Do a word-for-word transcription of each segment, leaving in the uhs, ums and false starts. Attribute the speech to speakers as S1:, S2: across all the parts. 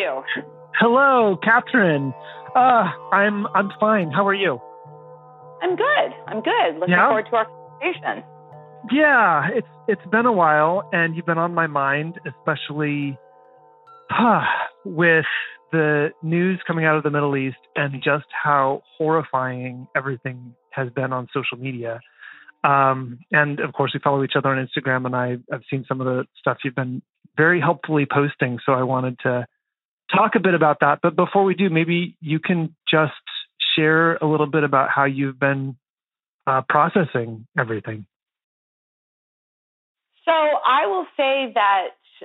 S1: you?
S2: Hello, Catherine. Uh, I'm I'm fine. How are you?
S1: I'm good. I'm good. Looking
S2: Yeah?
S1: forward to our conversation.
S2: Yeah, it's it's been a while, and you've been on my mind, especially huh, with the news coming out of the Middle East and just how horrifying everything has been on social media. Um, and of course, we follow each other on Instagram, and I, I've seen some of the stuff you've been very helpfully posting. So I wanted to talk a bit about that. But before we do, maybe you can just share a little bit about how you've been uh, processing everything.
S1: So I will say that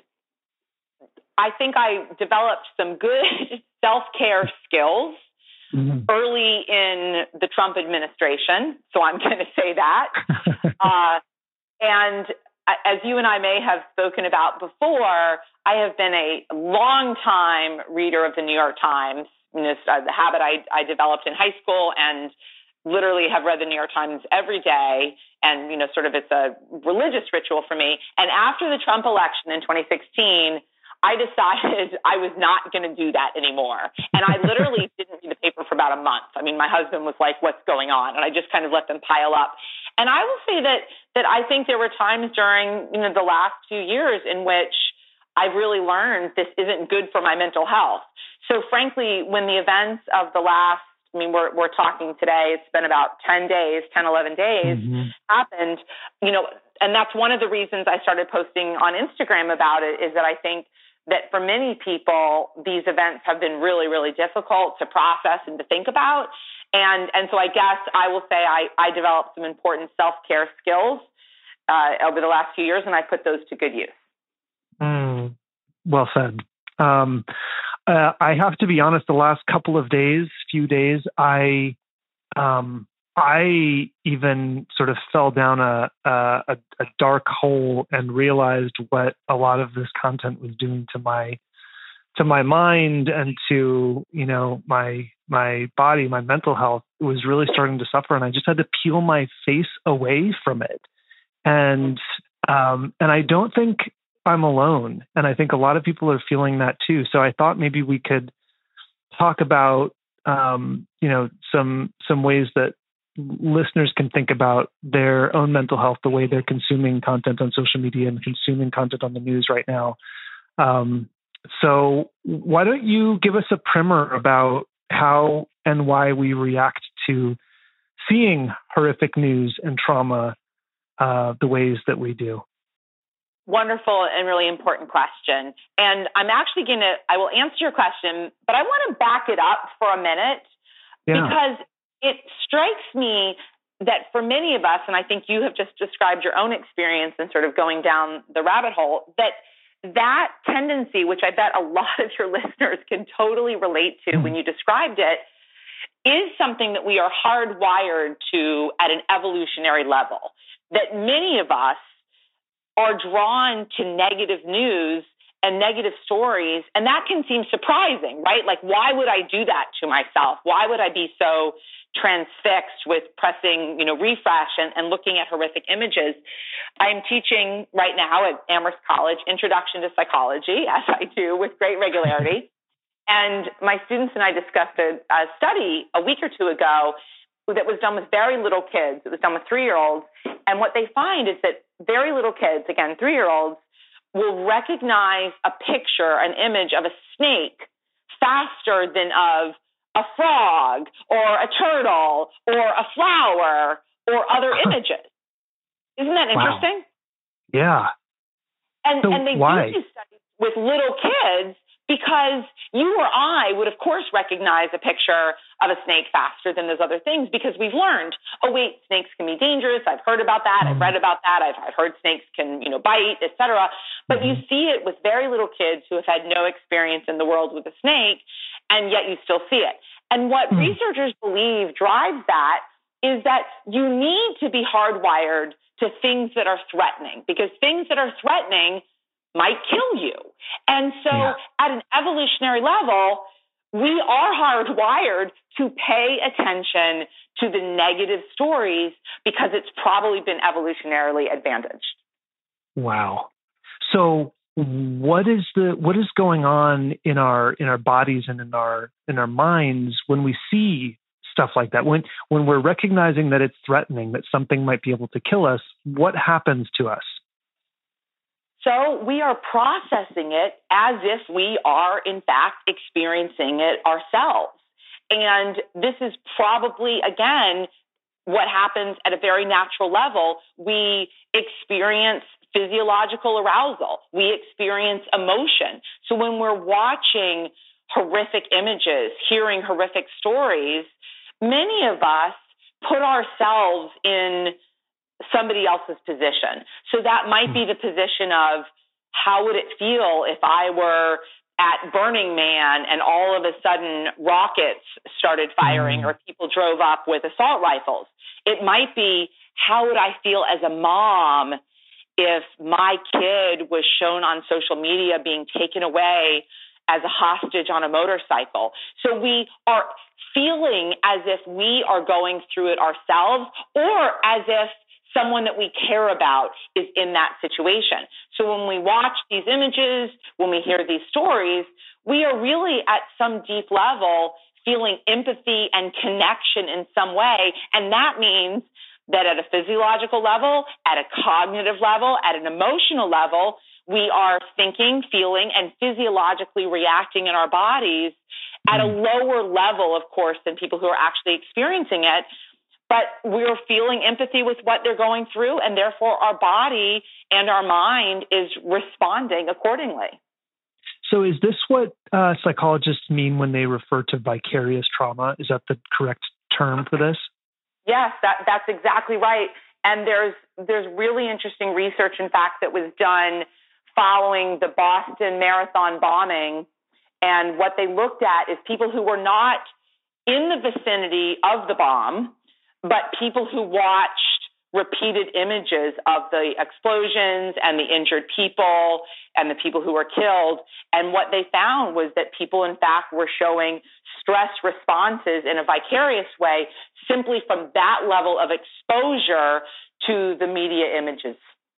S1: I think I developed some good self-care skills mm-hmm. early in the Trump administration. So I'm going to say that. uh, and as you and I may have spoken about before, I have been a long-time reader of the New York Times. You know, the habit I, I developed in high school, and literally have read the New York Times every day. And, you know, sort of it's a religious ritual for me. And after the Trump election in twenty sixteen, I decided I was not going to do that anymore. And I literally didn't read the paper for about a month. I mean, my husband was like, what's going on? And I just kind of let them pile up. And I will say that that I think there were times during, you know, the last few years in which I've really learned this isn't good for my mental health. So frankly, when the events of the last, I mean, we're we're talking today, it's been about ten days, ten, eleven days mm-hmm. happened, you know, and that's one of the reasons I started posting on Instagram about it, is that I think that for many people, these events have been really, really difficult to process and to think about. And and so I guess I will say I, I developed some important self-care skills uh, over the last few years, and I put those to good use.
S2: Mm, well said. Um, uh, I have to be honest, the last couple of days, few days, I um, I even sort of fell down a, a a dark hole and realized what a lot of this content was doing to my to my mind and to, you know, my my body, my mental health. It was really starting to suffer, and I just had to peel my face away from it. And um, and I don't think I'm alone, and I think a lot of people are feeling that too. So I thought maybe we could talk about um, you know some some ways that listeners can think about their own mental health, the way they're consuming content on social media and consuming content on the news right now. Um, so why don't you give us a primer about how and why we react to seeing horrific news and trauma uh, the ways that we do?
S1: Wonderful and really important question. And I'm actually going to, I will answer your question, but I want to back it up for a minute yeah. because it strikes me that for many of us, and I think you have just described your own experience and sort of going down the rabbit hole, that that tendency, which I bet a lot of your listeners can totally relate to when you described it, is something that we are hardwired to at an evolutionary level. That many of us are drawn to negative news and negative stories, and that can seem surprising, right? Like, why would I do that to myself? Why would I be so transfixed with pressing, you know, refresh and, and looking at horrific images? I'm teaching right now at Amherst College Introduction to Psychology, as I do with great regularity. And my students and I discussed a, a study a week or two ago that was done with very little kids. It was done with three-year-olds. And what they find is that very little kids, again, three-year-olds, will recognize a picture, an image of a snake faster than of a frog or a turtle or a flower or other images. Isn't that interesting?
S2: Wow. Yeah.
S1: And,
S2: so
S1: and they
S2: why?
S1: do these studies with little kids because you or I would, of course, recognize a picture of a snake faster than those other things because we've learned, oh, wait, snakes can be dangerous. I've heard about that. Mm-hmm. I've read about that. I've, I've heard snakes can, you know, bite, et cetera. But mm-hmm. you see it with very little kids who have had no experience in the world with a snake, and yet you still see it. And what mm-hmm. researchers believe drives that is that you need to be hardwired to things that are threatening, because things that are threatening might kill you. And so yeah. at an evolutionary level, we are hardwired to pay attention to the negative stories because it's probably been evolutionarily advantaged.
S2: Wow. So what is the what is going on in our in our bodies and in our in our minds when we see stuff like that? When when we're recognizing that it's threatening, that something might be able to kill us, what happens to us?
S1: So we are processing it as if we are, in fact, experiencing it ourselves. And this is probably, again, what happens at a very natural level. We experience physiological arousal. We experience emotion. So when we're watching horrific images, hearing horrific stories, many of us put ourselves in somebody else's position. So that might be the position of, how would it feel if I were at Burning Man and all of a sudden rockets started firing mm. or people drove up with assault rifles? It might be, how would I feel as a mom if my kid was shown on social media being taken away as a hostage on a motorcycle? So we are feeling as if we are going through it ourselves, or as if someone that we care about is in that situation. So when we watch these images, when we hear these stories, we are really at some deep level feeling empathy and connection in some way. And that means that at a physiological level, at a cognitive level, at an emotional level, we are thinking, feeling, and physiologically reacting in our bodies at a lower level, of course, than people who are actually experiencing it. But we're feeling empathy with what they're going through, and therefore our body and our mind is responding accordingly.
S2: So is this what uh, psychologists mean when they refer to vicarious trauma? Is that the correct term for this?
S1: Yes, that, that's exactly right. And there's there's really interesting research, in fact, that was done following the Boston Marathon bombing. And what they looked at is people who were not in the vicinity of the bomb, but people who watched repeated images of the explosions and the injured people and the people who were killed. And what they found was that people, in fact, were showing stress responses in a vicarious way simply from that level of exposure to the media images.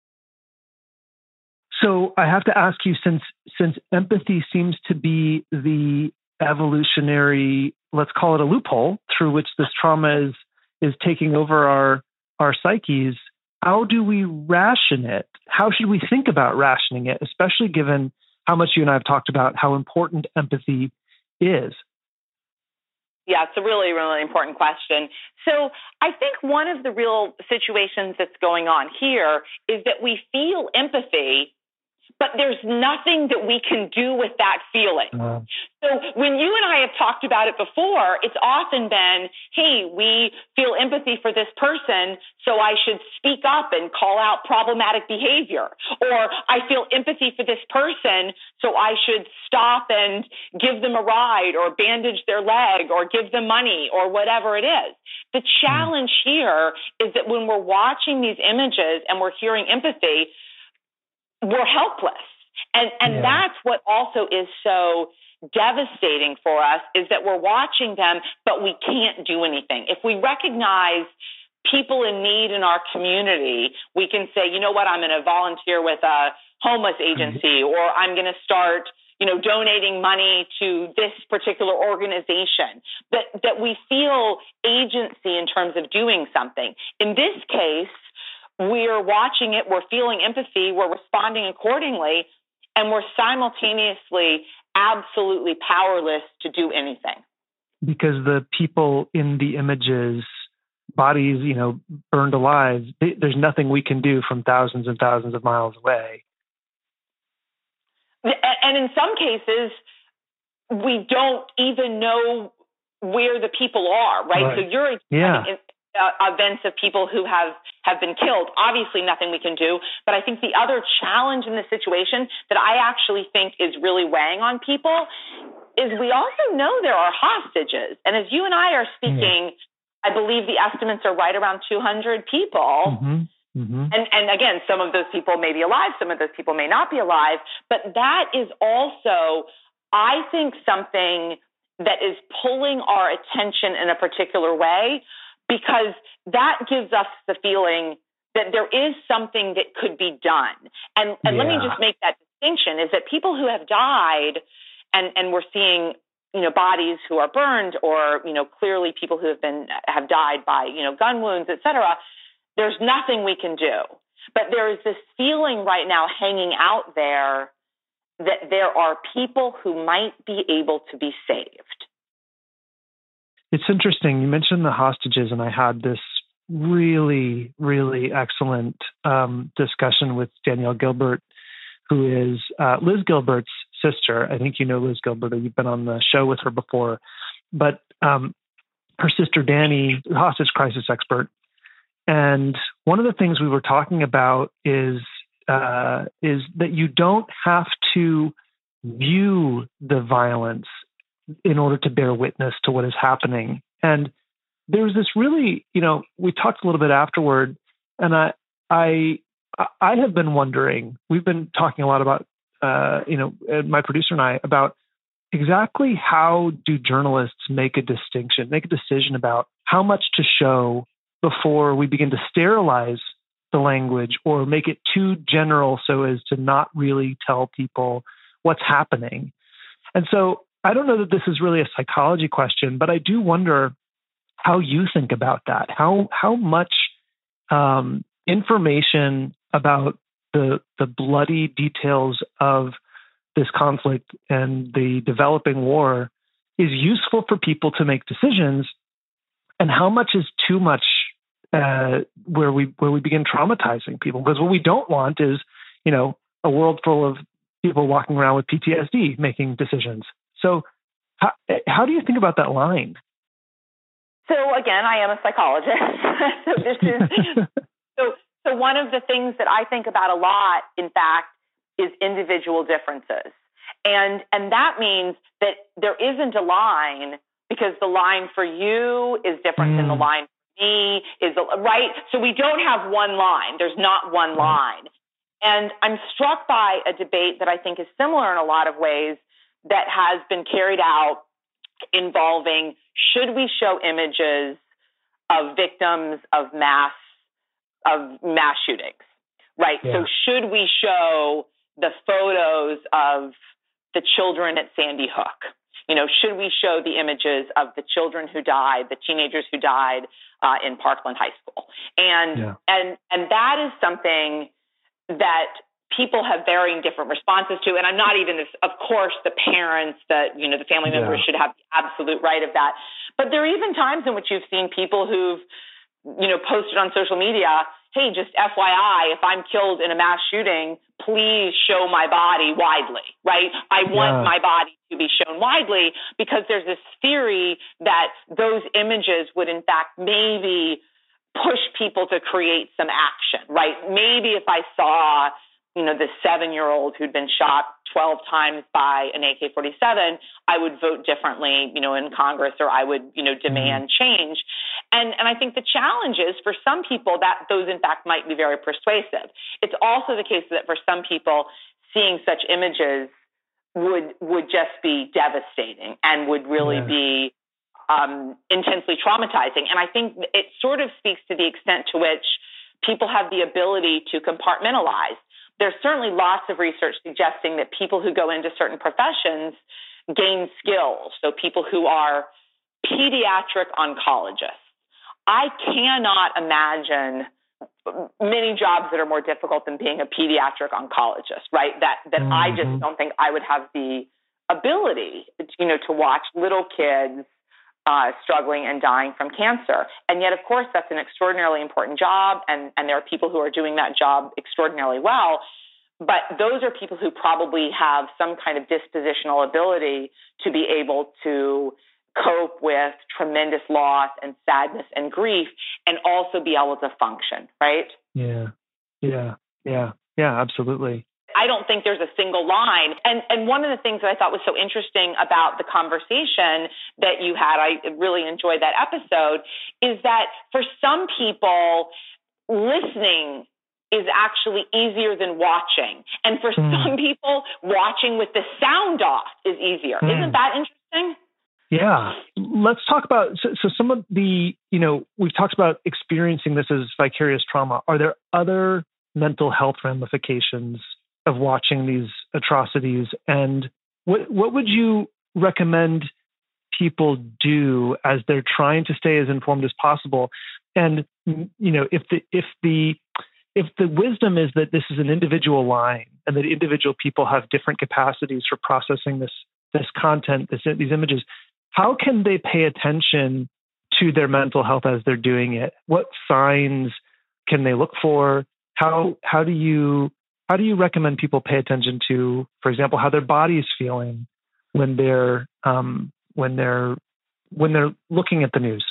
S2: So I have to ask you, since since empathy seems to be the evolutionary, let's call it a loophole, through which this trauma is is taking over our our psyches, how do we ration it? How should we think about rationing it, especially given how much you and I have talked about how important empathy is?
S1: Yeah, it's a really, really important question. So I think one of the real situations that's going on here is that we feel empathy, but there's nothing that we can do with that feeling. Uh, so when you and I have talked about it before, it's often been, hey, we feel empathy for this person, so I should speak up and call out problematic behavior. Or I feel empathy for this person, so I should stop and give them a ride or bandage their leg or give them money or whatever it is. The challenge here is that when we're watching these images and we're hearing empathy, we're helpless. And and yeah. that's what also is so devastating for us, is that we're watching them, but we can't do anything. If we recognize people in need in our community, we can say, you know what, I'm going to volunteer with a homeless agency, or I'm going to start, you know, donating money to this particular organization, that, that we feel agency in terms of doing something. In this case, we're watching it, we're feeling empathy, we're responding accordingly, and we're simultaneously absolutely powerless to do anything.
S2: Because the people in the images, bodies, you know, burned alive, they, there's nothing we can do from thousands and thousands of miles away.
S1: And in some cases, we don't even know where the people are, right? right. So you're
S2: yeah.
S1: Uh, events of people who have, have been killed. Obviously, nothing we can do. But I think the other challenge in this situation that I actually think is really weighing on people is we also know there are hostages. And as you and I are speaking, mm-hmm. I believe the estimates are right around two hundred people.
S2: Mm-hmm. Mm-hmm.
S1: And, and again, some of those people may be alive, some of those people may not be alive. But that is also, I think, something that is pulling our attention in a particular way, because that gives us the feeling that there is something that could be done. And, and yeah. let me just make that distinction is that people who have died, and, and we're seeing, you know, bodies who are burned, or, you know, clearly people who have been, have died by, you know, gun wounds, et cetera, there's nothing we can do. But there is this feeling right now hanging out there that there are people who might be able to be saved.
S2: It's interesting. You mentioned the hostages, and I had this really, really excellent um, discussion with Danielle Gilbert, who is uh, Liz Gilbert's sister. I think you know Liz Gilbert, or you've been on the show with her before. But um, her sister, Danny, hostage crisis expert. And one of the things we were talking about is uh, is that you don't have to view the violence in order to bear witness to what is happening. And there was this really, you know, we talked a little bit afterward, and I, I, I have been wondering. We've been talking a lot about, uh, you know, my producer and I, about exactly how do journalists make a distinction, make a decision about how much to show before we begin to sterilize the language or make it too general so as to not really tell people what's happening. And so I don't know that this is really a psychology question, but I do wonder how you think about that. How how much um, information about the the bloody details of this conflict and the developing war is useful for people to make decisions, and how much is too much uh, where we where we begin traumatizing people? Because what we don't want is, you know, a world full of people walking around with P T S D making decisions. So how, how do you think about that line?
S1: So again, I am a psychologist. so this is so so one of the things that I think about a lot, in fact, is individual differences. And and that means that there isn't a line, because the line for you is different mm. than the line for me is, right? So we don't have one line. There's not one line. And I'm struck by a debate that I think is similar in a lot of ways that has been carried out involving, should we show images of victims of mass of mass shootings, right? Yeah. So should we show the photos of the children at Sandy Hook? You know, should we show the images of the children who died, the teenagers who died uh, in Parkland High School? And yeah. and and that is something that people have varying different responses to. And I'm not even this, of course, the parents, that, you know, the family members yeah. should have the absolute right of that. But there are even times in which you've seen people who've, you know, posted on social media, hey, just F Y I, if I'm killed in a mass shooting, please show my body widely, right? I want yeah. my body to be shown widely, because there's this theory that those images would, in fact, maybe push people to create some action, right? Maybe if I saw, you know, the seven-year-old who'd been shot twelve times by an A K forty-seven, I would vote differently, you know, in Congress, or I would, you know, demand change. And and I think the challenge is, for some people, that those, in fact, might be very persuasive. It's also the case that for some people, seeing such images would would just be devastating and would really yeah. be um, intensely traumatizing. And I think it sort of speaks to the extent to which people have the ability to compartmentalize. There's certainly lots of research suggesting that people who go into certain professions gain skills. So people who are pediatric oncologists. I cannot imagine many jobs that are more difficult than being a pediatric oncologist, right? That that mm-hmm. I just don't think I would have the ability, you know, to watch little kids uh, struggling and dying from cancer. And yet, of course, that's an extraordinarily important job, and, and there are people who are doing that job extraordinarily well. But those are people who probably have some kind of dispositional ability to be able to cope with tremendous loss and sadness and grief, and also be able to function, right?
S2: Yeah, yeah, yeah, yeah, absolutely.
S1: I don't think there's a single line. And and one of the things that I thought was so interesting about the conversation that you had, I really enjoyed that episode, is that for some people, listening is actually easier than watching. And for mm. some people, watching with the sound off is easier. Mm. Isn't that interesting?
S2: Yeah. Let's talk about, so, so some of the, you know, we've talked about experiencing this as vicarious trauma. Are there other mental health ramifications of watching these atrocities? And what what would you recommend people do as they're trying to stay as informed as possible? And you know, if the if the if the wisdom is that this is an individual line and that individual people have different capacities for processing this this content, this, these images, how can they pay attention to their mental health as they're doing it? What signs can they look for? How how do you how do you recommend people pay attention to, for example, how their body is feeling when they're um, when they're when they're looking at the news?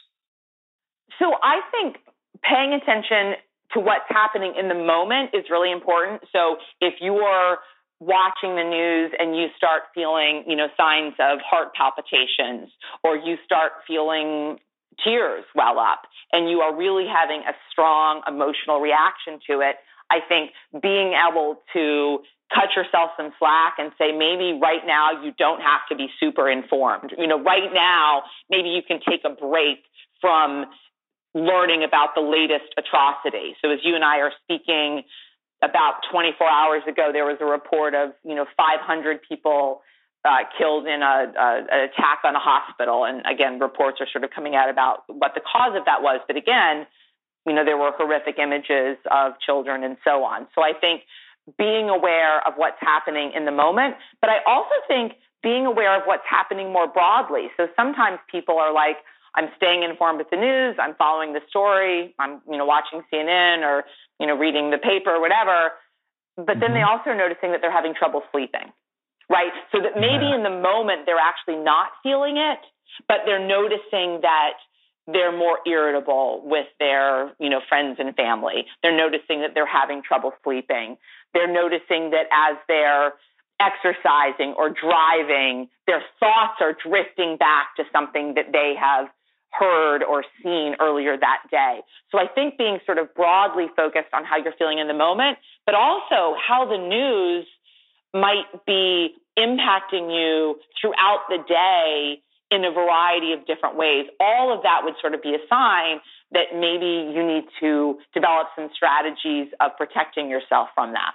S1: So I think paying attention to what's happening in the moment is really important. So if you're watching the news and you start feeling, you know, signs of heart palpitations, or you start feeling tears well up, and you are really having a strong emotional reaction to it, I think being able to cut yourself some slack and say, maybe right now you don't have to be super informed. You know, right now, maybe you can take a break from learning about the latest atrocity. So as you and I are speaking, about twenty-four hours ago, there was a report of, you know, five hundred people uh, killed in a, a, an attack on a hospital. And again, reports are sort of coming out about what the cause of that was. But again, you know, there were horrific images of children and so on. So I think being aware of what's happening in the moment, but I also think being aware of what's happening more broadly. So sometimes people are like, I'm staying informed with the news, I'm following the story, I'm, you know, watching C N N or, you know, reading the paper or whatever. But then they also are noticing that they're having trouble sleeping, right? So that maybe yeah. in the moment they're actually not feeling it, but they're noticing that they're more irritable with their, you know, friends and family. They're noticing that they're having trouble sleeping. They're noticing that as they're exercising or driving, their thoughts are drifting back to something that they have heard or seen earlier that day. So I think being sort of broadly focused on how you're feeling in the moment, but also how the news might be impacting you throughout the day in a variety of different ways. All of that would sort of be a sign that maybe you need to develop some strategies of protecting yourself from that.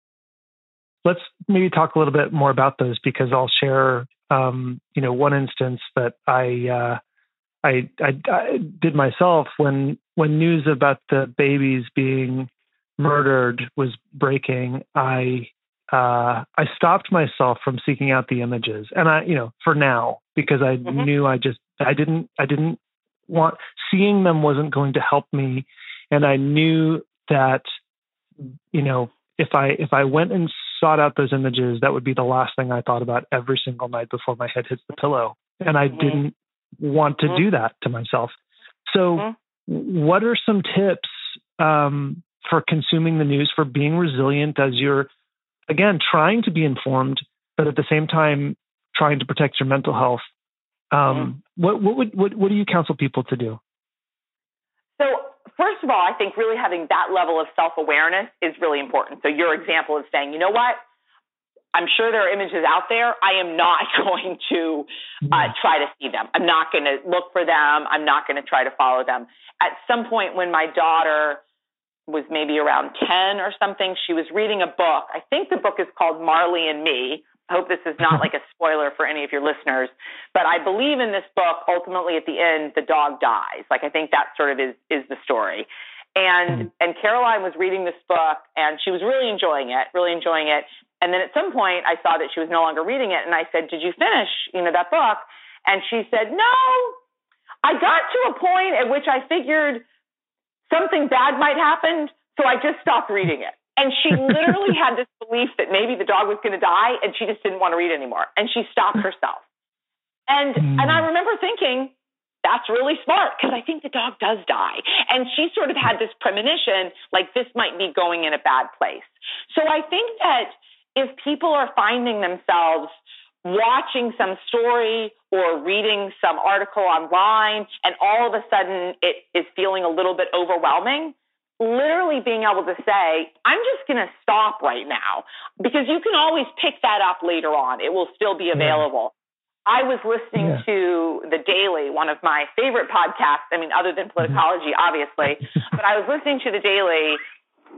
S2: Let's maybe talk a little bit more about those, because I'll share, um, you know, one instance that I, uh, I, I, I did myself when when news about the babies being murdered was breaking. I uh, I stopped myself from seeking out the images, and I, you know, for now, because I mm-hmm. knew I just I didn't I didn't want seeing them wasn't going to help me, and I knew that, you know, if I if I went and sought out those images, that would be the last thing I thought about every single night before my head hits the pillow, and I mm-hmm. didn't want to mm-hmm. do that to myself. So mm-hmm. what are some tips um, for consuming the news, for being resilient as you're, again, trying to be informed, but at the same time trying to protect your mental health? Um, mm-hmm. What what would what, what do you counsel people to do?
S1: So first of all, I think really having that level of self-awareness is really important. So your example is saying, you know what? I'm sure there are images out there. I am not going to uh, try to see them. I'm not going to look for them. I'm not going to try to follow them. At some point when my daughter was maybe around ten or something, she was reading a book. I think the book is called Marley and Me. I hope this is not like a spoiler for any of your listeners, but I believe in this book, ultimately at the end, the dog dies. Like, I think that sort of is, is the story. And, and Caroline was reading this book and she was really enjoying it, really enjoying it. And then at some point I saw that she was no longer reading it. And I said, did you finish, you know, that book? And she said, no, I got to a point at which I figured something bad might happen. So I just stopped reading it. And she literally had this belief that maybe the dog was going to die and she just didn't want to read anymore. And she stopped herself. And, mm. and I remember thinking, that's really smart, because I think the dog does die. And she sort of had this premonition, like this might be going in a bad place. So I think that if people are finding themselves watching some story or reading some article online, and all of a sudden it is feeling a little bit overwhelming, literally being able to say, I'm just going to stop right now, because you can always pick that up later on. It will still be available. Yeah. I was listening yeah. to The Daily, one of my favorite podcasts. I mean, other than Politicology, obviously, but I was listening to The Daily,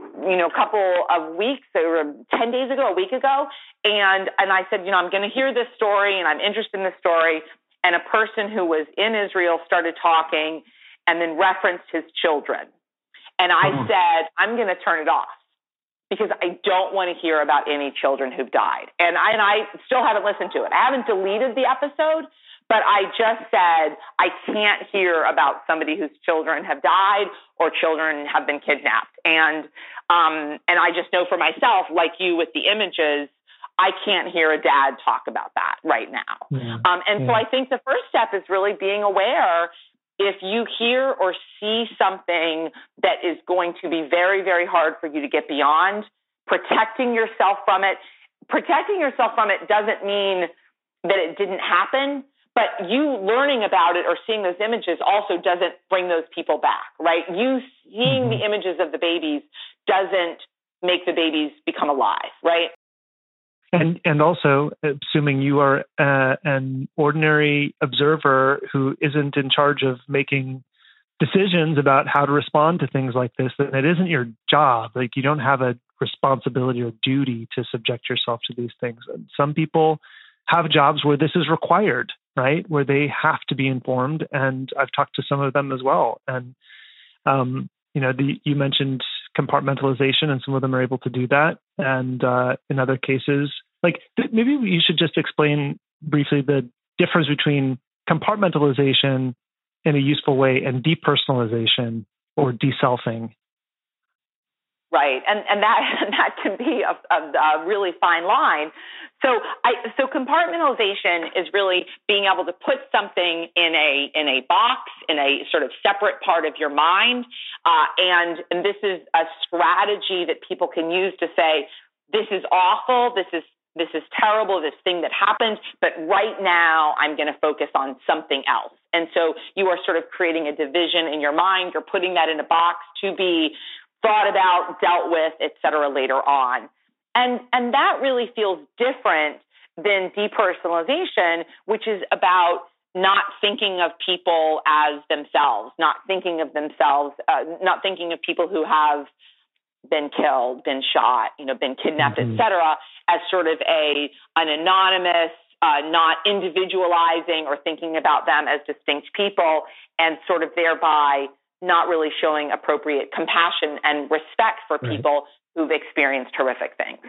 S1: you know, a couple of weeks or ten days ago, a week ago. And, and I said, you know, I'm going to hear this story and I'm interested in this story. And a person who was in Israel started talking and then referenced his children. And I oh. said, I'm going to turn it off because I don't want to hear about any children who've died. And I, and I still haven't listened to it. I haven't deleted the episode, but I just said, I can't hear about somebody whose children have died or children have been kidnapped. And, um, and I just know for myself, like you with the images, I can't hear a dad talk about that right now. Yeah. Um, and yeah. so I think the first step is really being aware. If you hear or see something that is going to be very, very hard for you to get beyond, protecting yourself from it. Protecting yourself from it doesn't mean that it didn't happen, but you learning about it or seeing those images also doesn't bring those people back, right? You seeing mm-hmm. the images of the babies doesn't make the babies become alive, right?
S2: And and also, assuming you are uh, an ordinary observer who isn't in charge of making decisions about how to respond to things like this, then it isn't your job. Like, you don't have a responsibility or duty to subject yourself to these things. And some people have jobs where this is required, right? Where they have to be informed. And I've talked to some of them as well. And, um, you know, the, you mentioned compartmentalization, and some of them are able to do that. And uh, in other cases, like th- maybe you should just explain briefly the difference between compartmentalization in a useful way and depersonalization or deselfing.
S1: Right, and and that that can be a, a, a really fine line. So, I so compartmentalization is really being able to put something in a in a box, in a sort of separate part of your mind, uh, and and this is a strategy that people can use to say, this is awful, this is this is terrible, this thing that happened, but right now I'm going to focus on something else. And so you are sort of creating a division in your mind. You're putting that in a box to be thought about, dealt with, et cetera, later on. And, and that really feels different than depersonalization, which is about not thinking of people as themselves, not thinking of themselves, uh, not thinking of people who have been killed, been shot, you know, been kidnapped, mm-hmm. et cetera, as sort of a an anonymous, uh, not individualizing or thinking about them as distinct people, and sort of thereby not really showing appropriate compassion and respect for
S2: right.
S1: people who've experienced horrific things.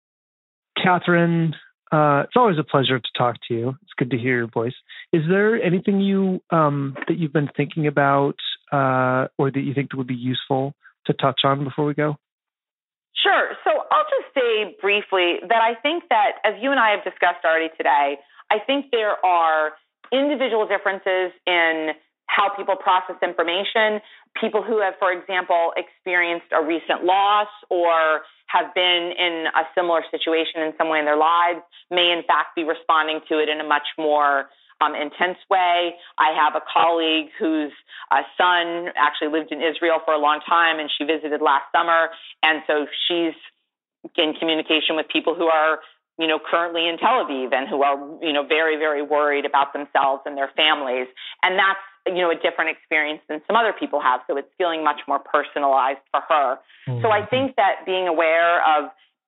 S2: Catherine, uh, it's always a pleasure to talk to you. It's good to hear your voice. Is there anything you um, that you've been thinking about uh, or that you think would be useful to touch on before we go?
S1: Sure. So I'll just say briefly that I think that, as you and I have discussed already today, I think there are individual differences in how people process information. People who have, for example, experienced a recent loss or have been in a similar situation in some way in their lives may in fact be responding to it in a much more um, intense way. I have a colleague whose uh, son actually lived in Israel for a long time, and she visited last summer. And so she's in communication with people who are, you know, currently in Tel Aviv and who are, you know, very, very worried about themselves and their families. And that's, you know, a different experience than some other people have. So it's feeling much more personalized for her. Mm-hmm. So I think that being aware of,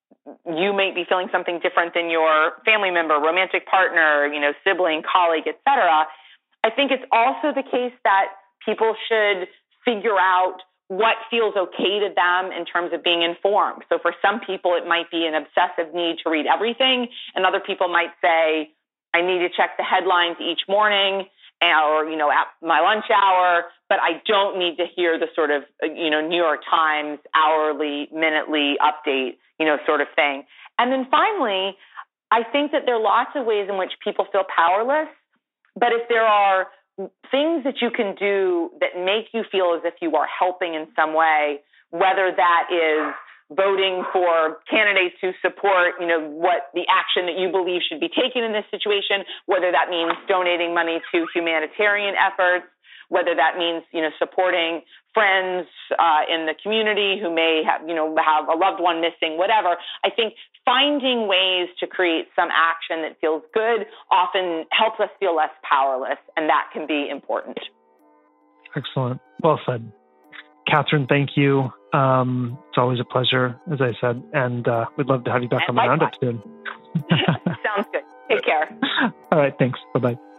S1: you may be feeling something different than your family member, romantic partner, you know, sibling, colleague, et cetera. I think it's also the case that people should figure out what feels okay to them in terms of being informed. So for some people, it might be an obsessive need to read everything. And other people might say, I need to check the headlines each morning or, you know, at my lunch hour, but I don't need to hear the sort of, you know, New York Times hourly, minutely update, you know, sort of thing. And then finally, I think that there are lots of ways in which people feel powerless, but if there are things that you can do that make you feel as if you are helping in some way, whether that is voting for candidates who support, you know, what the action that you believe should be taken in this situation, whether that means donating money to humanitarian efforts, whether that means, you know, supporting friends uh, in the community who may have, you know, have a loved one missing, whatever. I think finding ways to create some action that feels good often helps us feel less powerless, and that can be important.
S2: Excellent. Well said. Catherine, thank you. Um, it's always a pleasure, as I said, and uh, we'd love to have you back
S1: and
S2: on the
S1: likewise.
S2: Roundup soon.
S1: Sounds good. Take care.
S2: All right. Thanks. Bye-bye.